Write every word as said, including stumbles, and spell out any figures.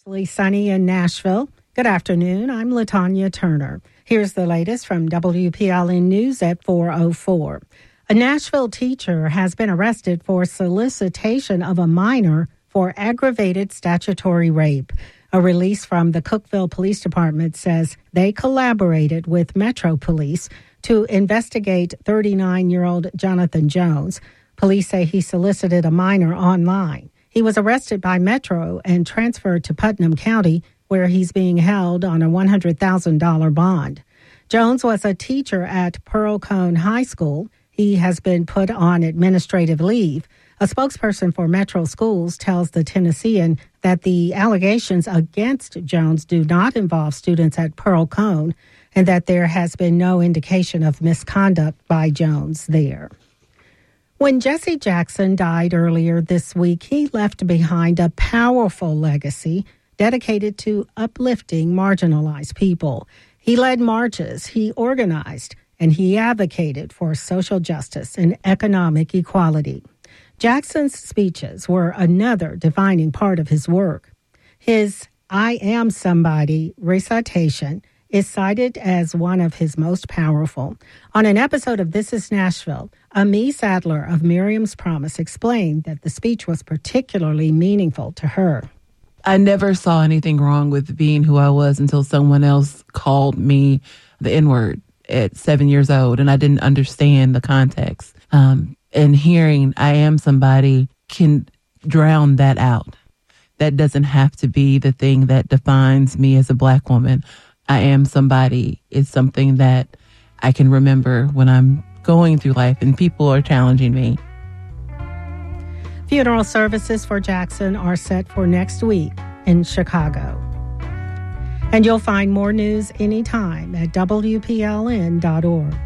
Mostly sunny in Nashville. Good afternoon. I'm LaTanya Turner. Here's the latest from W P L N News at four oh four. A Nashville teacher has been arrested for solicitation of a minor for aggravated statutory rape. A release from the Cookeville Police Department says they collaborated with Metro Police to investigate thirty-nine-year-old Jonathan Jones. Police say he solicited a minor online. He was arrested by Metro and transferred to Putnam County, where he's being held on a one hundred thousand dollars bond. Jones was a teacher at Pearl-Cohn High School. He has been put on administrative leave. A spokesperson for Metro Schools tells the Tennessean that the allegations against Jones do not involve students at Pearl-Cohn and that there has been no indication of misconduct by Jones there. When Jesse Jackson died earlier this week, he left behind a powerful legacy dedicated to uplifting marginalized people. He led marches, he organized, and he advocated for social justice and economic equality. Jackson's speeches were another defining part of his work. His I Am Somebody recitation is cited as one of his most powerful. On an episode of This Is Nashville, Ami Sadler of Miriam's Promise explained that the speech was particularly meaningful to her. I never saw anything wrong with being who I was until someone else called me the N-word at seven years old, and I didn't understand the context. Um, and hearing I Am Somebody can drown that out. That doesn't have to be the thing that defines me as a Black woman. I am somebody is something that I can remember when I'm going through life and people are challenging me. Funeral services for Jackson are set for next week in Chicago. And you'll find more news anytime at W P L N dot org.